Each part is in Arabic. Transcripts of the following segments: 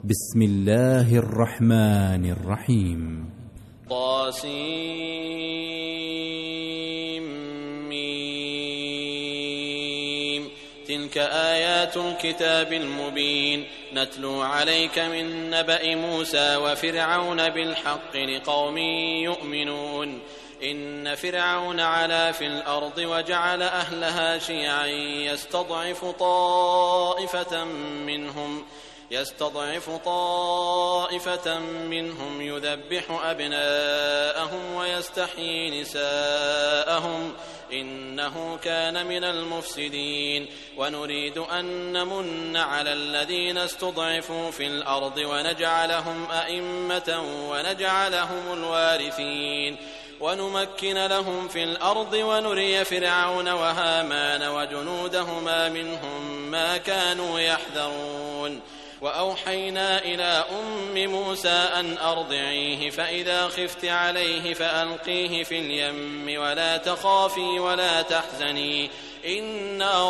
بسم الله الرحمن الرحيم. طاسيم. تلك آيات الكتاب المبين نتلو عليك من نبأ موسى وفرعون بالحق لقوم يؤمنون. إن فرعون علا في الأرض وجعل أهلها شيعا يستضعف طائفة منهم يذبح أبناءهم ويستحيي نساءهم إنه كان من المفسدين. ونريد أن نمن على الذين استضعفوا في الأرض ونجعلهم أئمة ونجعلهم الوارثين ونمكن لهم في الأرض ونري فرعون وهامان وجنودهما منهم ما كانوا يحذرون. وأوحينا إلى أم موسى أن أرضعيه فإذا خفت عليه فألقيه في اليم ولا تخافي ولا تحزني إنا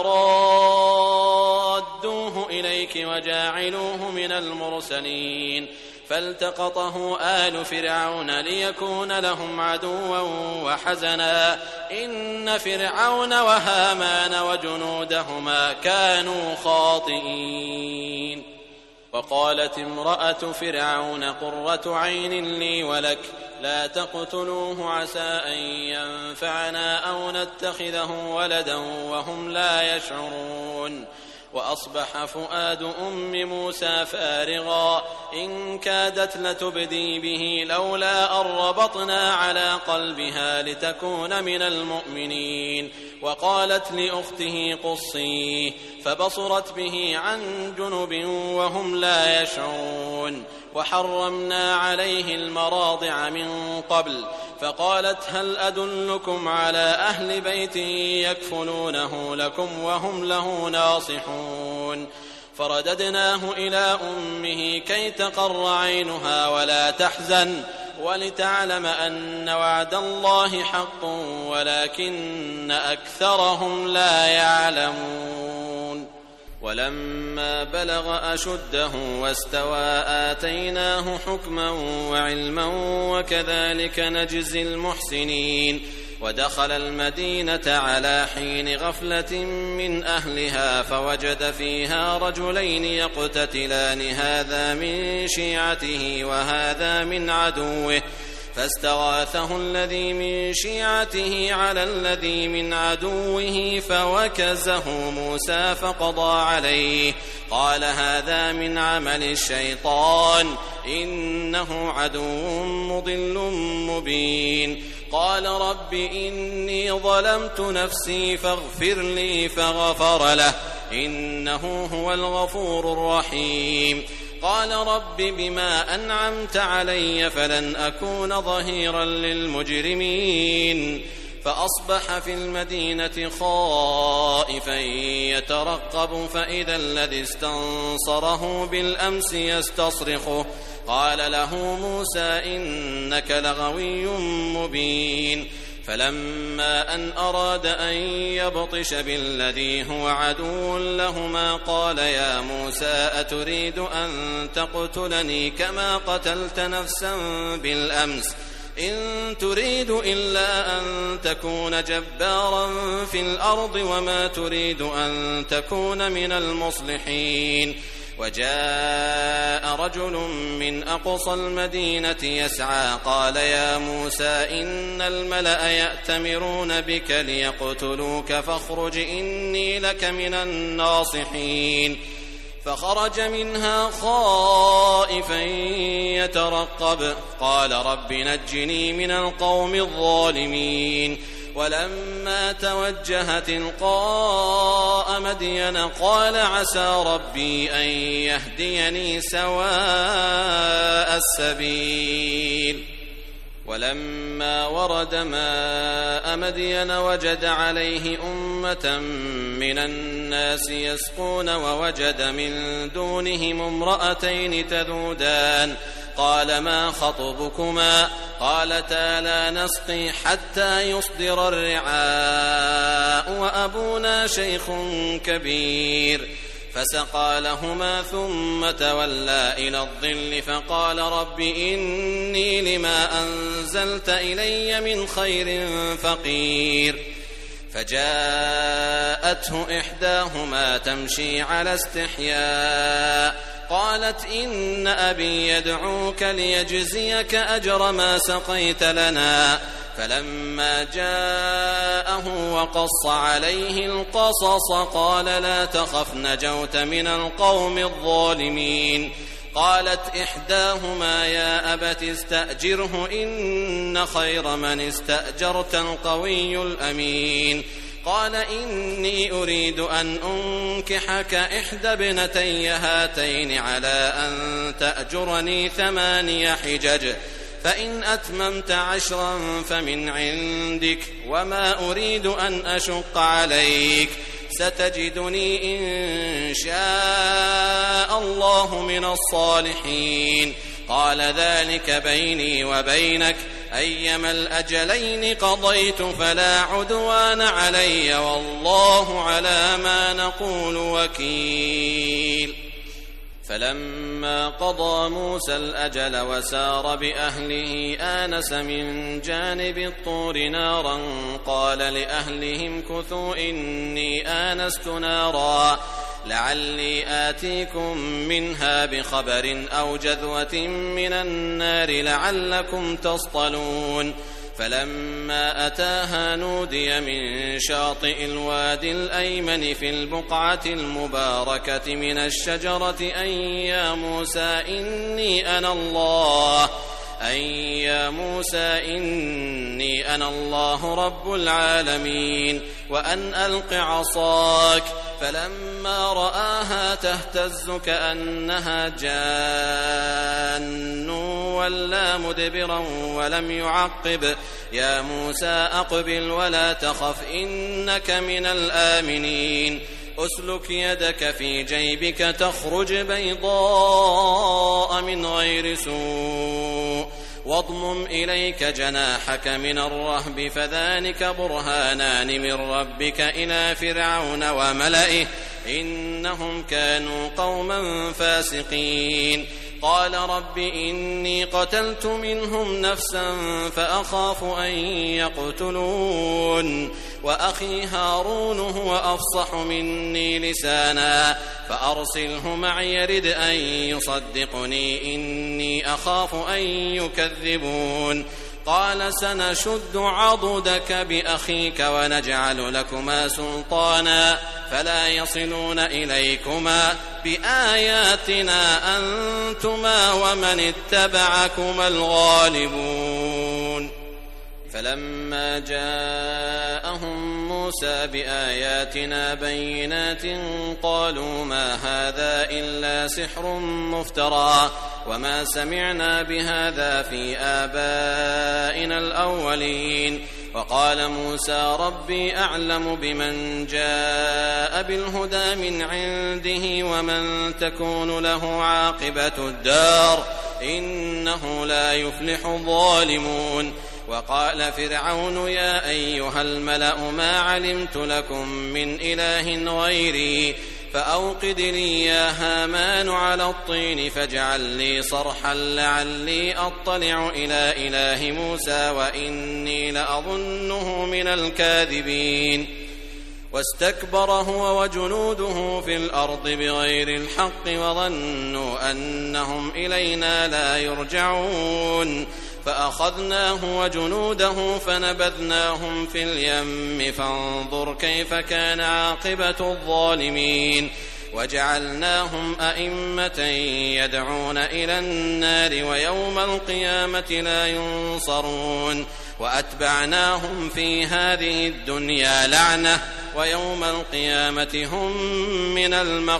رادوه إليك وجاعلوه من المرسلين. فالتقطه آل فرعون ليكون لهم عدوا وحزنا إن فرعون وهامان وجنودهما كانوا خاطئين. وقالت امرأة فرعون قرة عين لي ولك لا تقتلوه عسى أن ينفعنا أو نتخذه ولدا وهم لا يشعرون. وأصبح فؤاد أم موسى فارغا إن كادت لتبدي به لولا أن ربطنا على قلبها لتكون من المؤمنين. وقالت لأخته قصيه فبصرت به عن جنب وهم لا يشعرون. وحرمنا عليه المراضع من قبل فقالت هل أدلكم على أهل بيت يكفلونه لكم وهم له ناصحون. فرددناه إلى أمه كي تقر عينها ولا تحزن ولتعلم أن وعد الله حق ولكن أكثرهم لا يعلمون. ولما بلغ أشده واستوى آتيناه حكما وعلما وكذلك نجزي المحسنين. ودخل المدينة على حين غفلة من أهلها فوجد فيها رجلين يقتتلان هذا من شيعته وهذا من عدوه فاستغاثه الذي من شيعته على الذي من عدوه فوكزه موسى فقضى عليه قال هذا من عمل الشيطان إنه عدو مضل مبين. قال رب إني ظلمت نفسي فاغفر لي فغفر له إنه هو الغفور الرحيم. قال رب بما أنعمت علي فلن أكون ظهيرا للمجرمين. فأصبح في المدينة خائفا يترقب فإذا الذي استنصره بالأمس يستصرخه قال له موسى إنك لغوي مبين. فلما أن أراد أن يبطش بالذي هو عدو لهما قال يا موسى أتريد أن تقتلني كما قتلت نفسا بالأمس إن تريد إلا أن تكون جبارا في الأرض وما تريد أن تكون من المصلحين. وجاء رجل من أقصى المدينة يسعى قال يا موسى إن الملأ يأتمرون بك ليقتلوك فاخرج إني لك من الناصحين. فخرج منها خائفا يترقب قال رب نجني من القوم الظالمين. ولما توجه تلقاء مدين قال عسى ربي أن يهديني سواء السبيل. ولما ورد ماء مدين وجد عليه أمة من الناس يسقون ووجد من دونهم امرأتين تذودان قال ما خطبكما قالتا لا نسقي حتى يصدر الرعاء وأبونا شيخ كبير. فسقى لهما ثم تولى إلى الظل فقال رب إني لما أنزلت إلي من خير فقير. فجاءته إحداهما تمشي على استحياء قالت إن أبي يدعوك ليجزيك أجر ما سقيت لنا. فلما جاءه وقص عليه القصص قال لا تخف نجوت من القوم الظالمين. قالت إحداهما يا أبت استأجره إن خير من استأجرت القوي الأمين. قال إني أريد أن أنكحك إحدى ابنتي هاتين على أن تأجرني 8 حجج فإن أتممت 10 فمن عندك وما أريد أن أشق عليك ستجدني إن شاء الله من الصالحين. قال ذلك بيني وبينك أيما الأجلين قضيت فلا عدوان علي والله على ما نقول وكيل. فلما قضى موسى الأجل وسار بأهله آنس من جانب الطور نارا قال لأهلهم كثوا إني آنست نارا لعلي آتيكم منها بخبر أو جذوة من النار لعلكم تصطلون. فلما أتاها نودي من شاطئ الوادي الأيمن في البقعة المباركة من الشجرة أن يا موسى إني أنا الله رب العالمين وأن ألق عصاك. فلما رآها تهتز كأنها جان ولا مدبرا ولم يعقب يا موسى أقبل ولا تخف إنك من الآمنين. أسلك يدك في جيبك تخرج بيضاء من غير سوء واضمم إليك جناحك من الرهب فذلك برهانان من ربك إلى فرعون وملئه إنهم كانوا قوما فاسقين. قال رب إني قتلت منهم نفسا فأخاف أن يقتلون وأخي هارون هو أفصح مني لسانا فأرسله معي يرد أن يصدقني إني أخاف أن يكذبون. قال سنشد عضدك بأخيك ونجعل لكما سلطانا فلا يصلون إليكما بآياتنا أنتما ومن اتبعكما الغالبون. فلما جاءهم موسى بآياتنا بينات قالوا ما هذا إلا سحر مفترى وما سمعنا بهذا في آبائنا الأولين. وقال موسى ربي أعلم بمن جاء بالهدى من عنده ومن تكون له عاقبة الدار إنه لا يفلح الظالمون. وقال فرعون يا أيها الملأ ما علمت لكم من إله غيري فأوقد لي يا هامان على الطين فاجعل لي صرحا لعلي أطلع إلى إله موسى وإني لأظنه من الكاذبين. واستكبر هو وجنوده في الأرض بغير الحق وظنوا أنهم إلينا لا يرجعون فأخذناه وجنوده فنبذناهم في اليم فانظر كيف كان عاقبة الظالمين. وجعلناهم أئمة يدعون إلى النار ويوم القيامة لا ينصرون. وأتبعناهم في هذه الدنيا لعنة ويوم القيامة هم من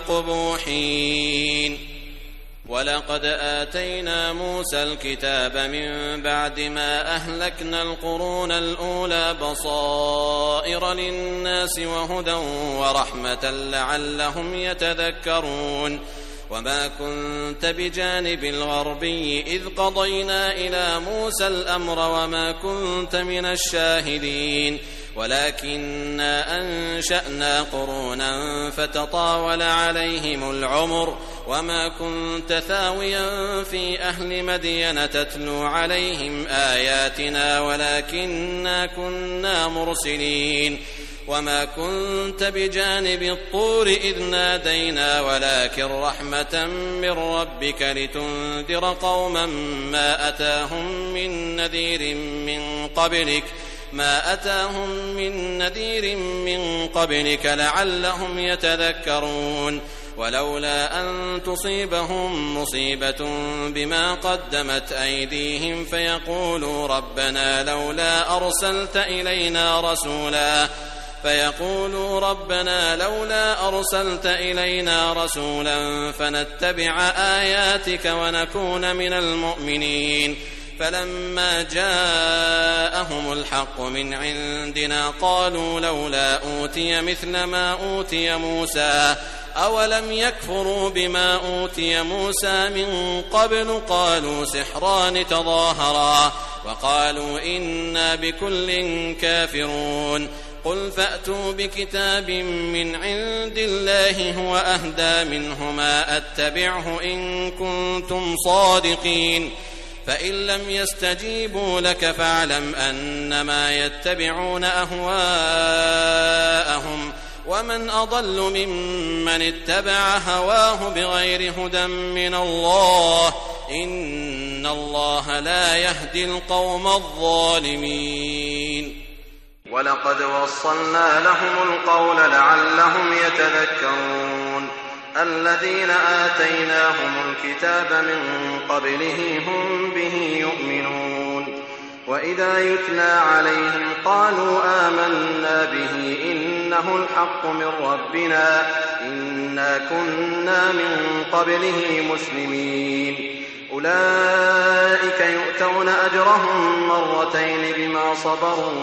المقبوحين. ولقد آتينا موسى الكتاب من بعد ما أهلكنا القرون الأولى بصائر للناس وهدى ورحمة لعلهم يتذكرون. وما كنت بجانب الغربي إذ قضينا إلى موسى الأمر وما كنت من الشاهدين. ولكننا أنشأنا قرونا فتطاول عليهم العمر وما كنت ثاويا في أهل مدين تتلو عليهم آياتنا ولكننا كنا مرسلين وما كنت بجانب الطور إذ نادينا ولكن رحمة من ربك لتنذر قوما ما أتاهم من نذير من قبلك لعلهم يتذكرون ولولا أن تصيبهم مصيبة بما قدمت أيديهم فيقولوا ربنا لولا أرسلت إلينا رسولا فنتبع آياتك ونكون من المؤمنين فلما جاءهم الحق من عندنا قالوا لولا أوتي مثل ما أوتي موسى أولم يكفروا بما أوتي موسى من قبل قالوا سحران تظاهرا وقالوا إنا بكل كافرون قل فأتوا بكتاب من عند الله هو أهدى منهما أتبعه إن كنتم صادقين فإن لم يستجيبوا لك فاعلم أنما يتبعون أهواءهم ومن أضل ممن اتبع هواه بغير هدى من الله إن الله لا يهدي القوم الظالمين ولقد وصلنا لهم القول لعلهم يتذكرون الذين آتيناهم الكتاب من قبله هم به يؤمنون وإذا يتلى عليهم قالوا آمنا به إنه الحق من ربنا إنا كنا من قبله مسلمين أولئك يؤتون أجرهم مرتين بما صبروا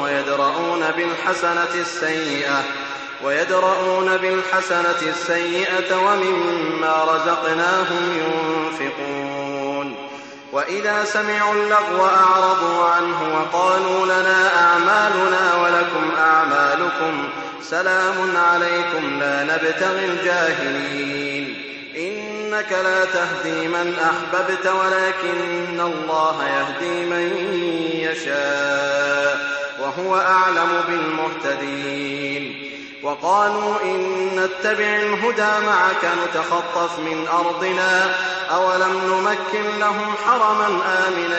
ويدرؤون بالحسنة السيئة ومما رزقناهم ينفقون وإذا سمعوا اللغو أعرضوا عنه وقالوا لنا أعمالنا ولكم أعمالكم سلام عليكم لا نبتغي الجاهلين إنك لا تهدي من أحببت ولكن الله يهدي من يشاء وهو أعلم بالمهتدين وقالوا إن نتبع الهدى معك نتخطف من أرضنا أولم نمكن لهم حرما آمنا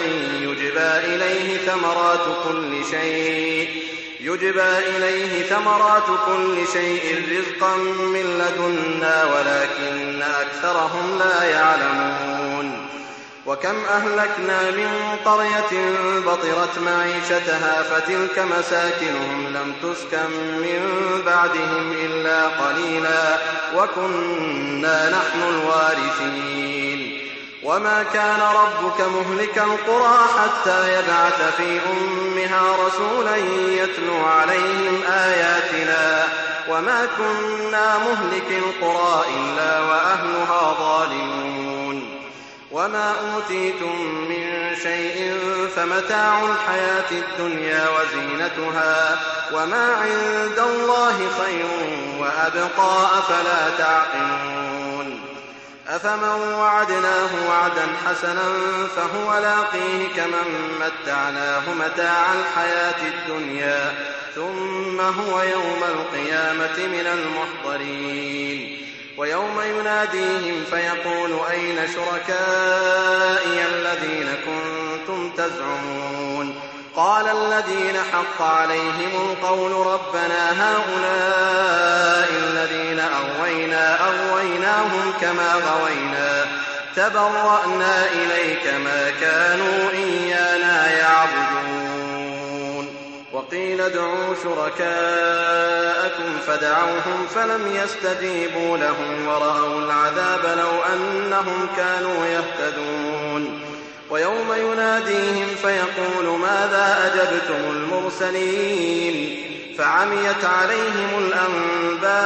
يجبى إليه ثمرات كل شيء رزقا من لدنا ولكن أكثرهم لا يعلمون وكم أهلكنا من قرية بطرت معيشتها فتلك مساكنهم لم تسكن من بعدهم إلا قليلا وكنا نحن الوارثين وما كان ربك مهلك القرى حتى يبعث في أمها رسولا يتلو عليهم آياتنا وما كنا مهلك القرى إلا وأهلها ظالمون وما أوتيتم من شيء فمتاع الحياة الدنيا وزينتها وما عند الله خير وأبقى أفلا تعقلون أفمن وعدناه وعدا حسنا فهو لاقيه كمن متعناه متاع الحياة الدنيا ثم هو يوم القيامة من المحضرين ويوم يناديهم فيقول أين شركائي الذين كنتم تزعمون قال الذين حق عليهم القول ربنا هؤلاء الذين أغويناهم كما غوينا تبرأنا إليك ما كانوا إيانا يعبدون وقيل ادعوا شركاءكم فدعوهم فلم يستجيبوا لهم ورأوا العذاب لو أنهم كانوا يهتدون ويوم يناديهم فيقول ماذا أجبتم المرسلين فعميت عليهم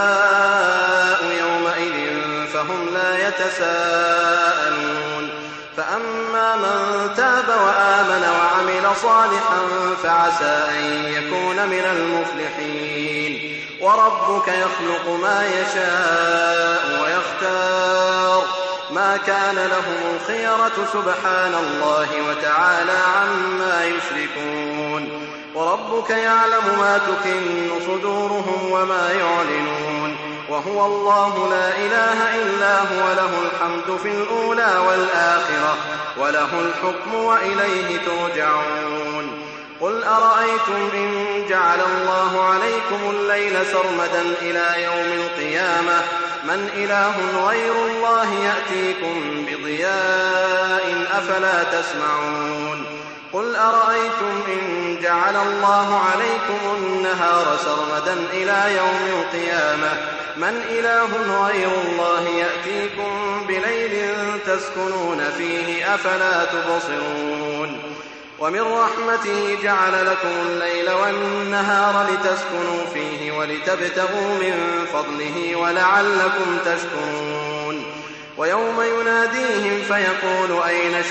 الأنباء يومئذ فهم لا يتساءلون فأما من تاب وآمن وعمل صالحا فعسى أن يكون من المفلحين. وربك يخلق ما يشاء ويختار ما كان لهم الخيرة سبحان الله وتعالى عما يشركون. وربك يعلم ما تكن صدورهم وما يعلنون وهو الله لا إله إلا هو له الحمد في الأولى والآخرة وله الحكم وإليه ترجعون. قل أرأيتم إن جعل الله عليكم الليل سرمدا إلى يوم القيامة من إله غير الله يأتيكم بضياء أفلا تسمعون. قل أرأيتم إن جعل الله عليكم النهار سرمدا إلى يوم القيامة من إله غير الله يأتيكم بليل تسكنون فيه أفلا تبصرون. ومن رحمته جعل لكم الليل والنهار لتسكنوا فيه ولتبتغوا من فضله ولعلكم تشكرون. ويوم يناديهم فيقول أين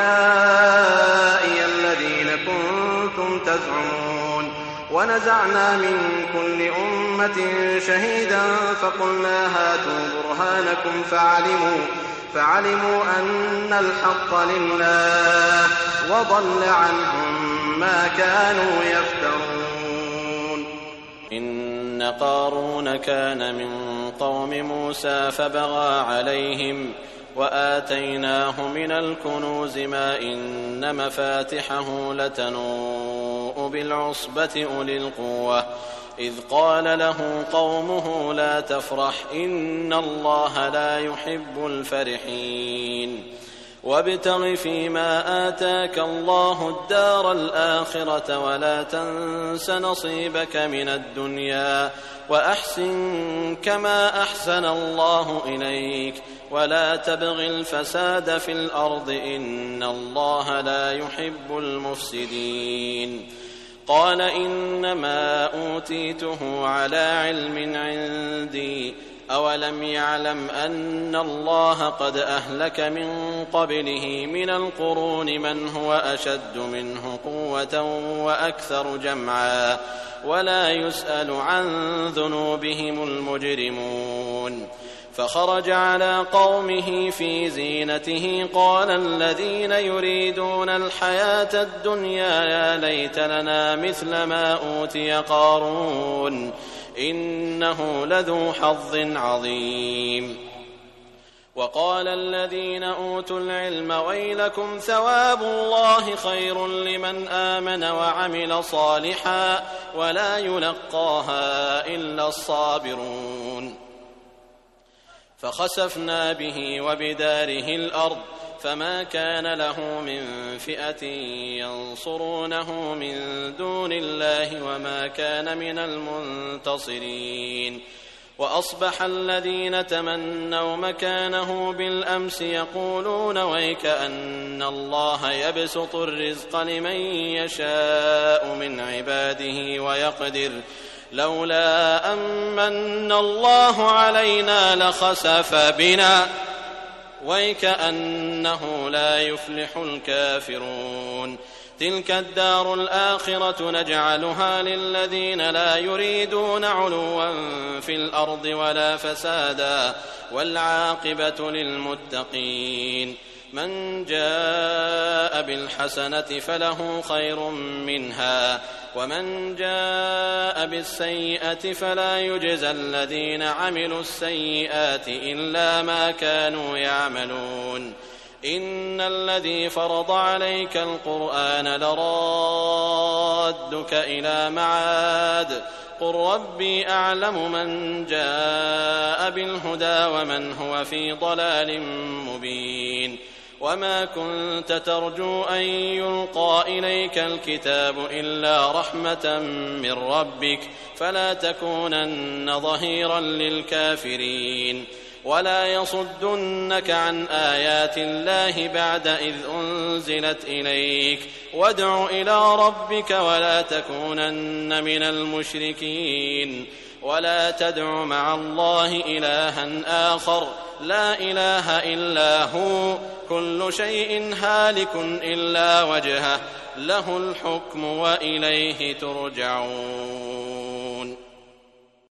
شركائي الذين كنتم تزعمون ونزعنا من كل أمة شهيدا فقلنا هاتوا برهانكم فعلموا أن الحق لله وضل عنهم ما كانوا يفترون. إن قارون كان من قوم موسى فبغى عليهم وآتيناه من الكنوز ما إن مفاتحه لتنوء بالعصبة أولي القوة إذ قال له قومه لا تفرح إن الله لا يحب الفرحين. وابتغ فيما آتاك الله الدار الآخرة ولا تنس نصيبك من الدنيا وأحسن كما أحسن الله إليك ولا تبغ الفساد في الأرض إن الله لا يحب المفسدين. قال إنما أوتيته على علم عندي أولم يعلم أن الله قد أهلك من قبله من القرون من هو أشد منه قوة وأكثر جمعا ولا يسأل عن ذنوبهم المجرمون. فخرج على قومه في زينته قال الذين يريدون الحياة الدنيا يا ليت لنا مثل ما أوتي قارون إنه لذو حظ عظيم. وقال الذين أوتوا العلم ويلكم ثواب الله خير لمن آمن وعمل صالحا ولا يلقاها إلا الصابرون. فخسفنا به وبداره الأرض فما كان له من فئة ينصرونه من دون الله وما كان من المنتصرين. وأصبح الذين تمنوا مكانه بالأمس يقولون ويكأن الله يبسط الرزق لمن يشاء من عباده ويقدر لولا أمن الله علينا لخسف بنا ويكأنه لا يفلح الكافرون. تلك الدار الآخرة نجعلها للذين لا يريدون علوا في الأرض ولا فسادا والعاقبة للمتقين. من جاء بالحسنة فله خير منها ومن جاء بالسيئة فلا يجزى الذين عملوا السيئات إلا ما كانوا يعملون. إن الذي فرض عليك القرآن لرادك إلى معاد قل ربي أعلم من جاء بالهدى ومن هو في ضلال مبين. وما كنت ترجو أن يلقى إليك الكتاب إلا رحمة من ربك فلا تكونن ظهيرا للكافرين. ولا يصدنك عن آيات الله بعد إذ أنزلت إليك وادع إلى ربك ولا تكونن من المشركين. ولا تدع مع الله إلها آخر لا إله إلا هو كل شيء هالك إلا وجهه له الحكم وإليه ترجعون.